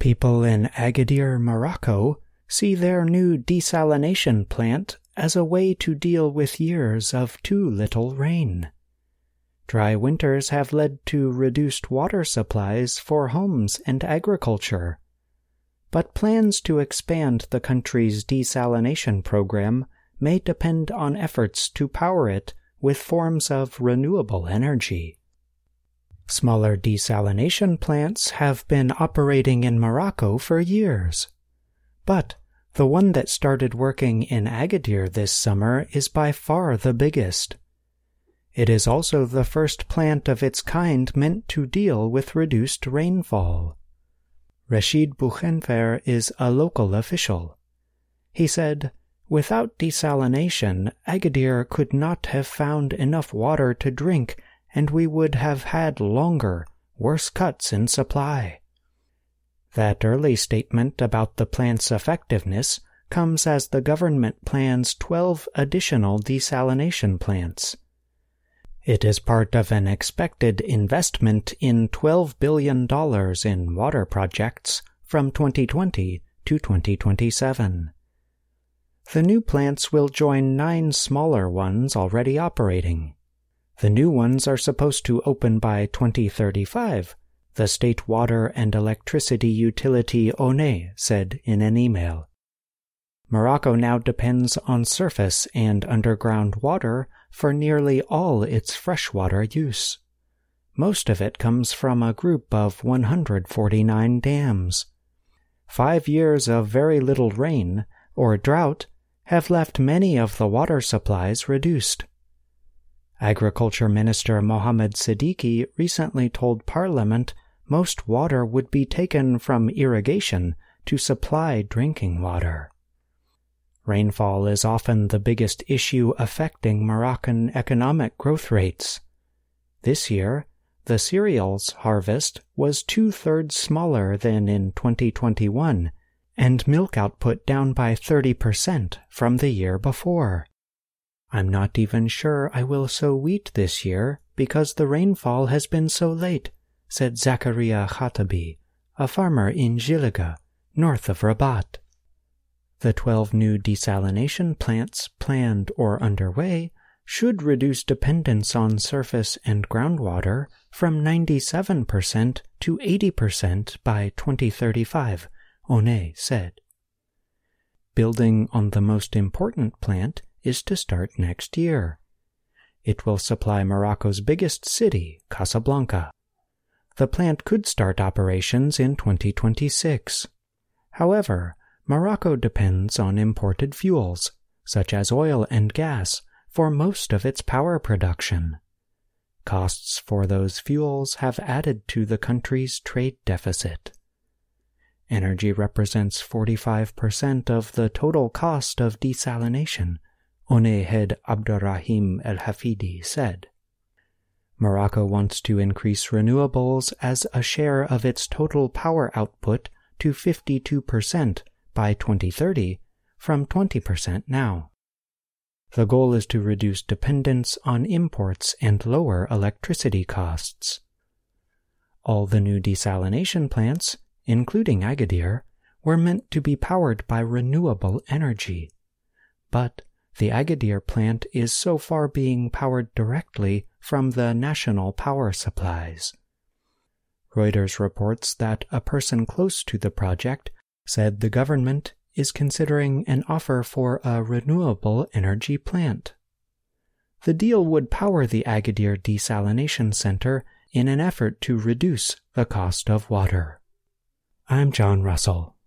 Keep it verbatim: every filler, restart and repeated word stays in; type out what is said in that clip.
People in Agadir, Morocco, see their new desalination plant as a way to deal with years of too little rain. Dry winters have led to reduced water supplies for homes and agriculture. But plans to expand the country's desalination program may depend on efforts to power it with forms of renewable energy. Smaller desalination plants have been operating in Morocco for years. But the one that started working in Agadir this summer is by far the biggest. It is also the first plant of its kind meant to deal with reduced rainfall. Rashid Bouchenfer is a local official. He said, "Without desalination, Agadir could not have found enough water to drink, and we would have had longer, worse cuts in supply." That early statement about the plant's effectiveness comes as the government plans twelve additional desalination plants. It is part of an expected investment in twelve billion dollars in water projects from twenty twenty to twenty twenty-seven. The new plants will join nine smaller ones already operating. The new ones are supposed to open by twenty thirty-five, the state water and electricity utility O N E said in an email. Morocco now depends on surface and underground water for nearly all its freshwater use. Most of it comes from a group of one hundred forty-nine dams. Five years of very little rain, or drought, have left many of the water supplies reduced. Agriculture Minister Mohammed Siddiqui recently told Parliament most water would be taken from irrigation to supply drinking water. Rainfall is often the biggest issue affecting Moroccan economic growth rates. This year, the cereals harvest was two-thirds smaller than in twenty twenty-one, and milk output down by thirty percent from the year before. "I'm not even sure I will sow wheat this year because the rainfall has been so late," said Zakaria Khatabi, a farmer in Gilliga, north of Rabat. The twelve new desalination plants planned or underway should reduce dependence on surface and groundwater from ninety-seven percent to eighty percent by twenty thirty-five, O N E said. Building on the most important plant is to start next year. It will supply Morocco's biggest city, Casablanca. The plant could start operations in twenty twenty-six. However, Morocco depends on imported fuels, such as oil and gas, for most of its power production. Costs for those fuels have added to the country's trade deficit. Energy represents forty-five percent of the total cost of desalination, O N E head Abdurrahim El-Hafidi said. Morocco wants to increase renewables as a share of its total power output to fifty-two percent by twenty thirty, from twenty percent now. The goal is to reduce dependence on imports and lower electricity costs. All the new desalination plants, including Agadir, were meant to be powered by renewable energy. But the Agadir plant is so far being powered directly from the national power supplies. Reuters reports that a person close to the project said the government is considering an offer for a renewable energy plant. The deal would power the Agadir Desalination Center in an effort to reduce the cost of water. I'm John Russell.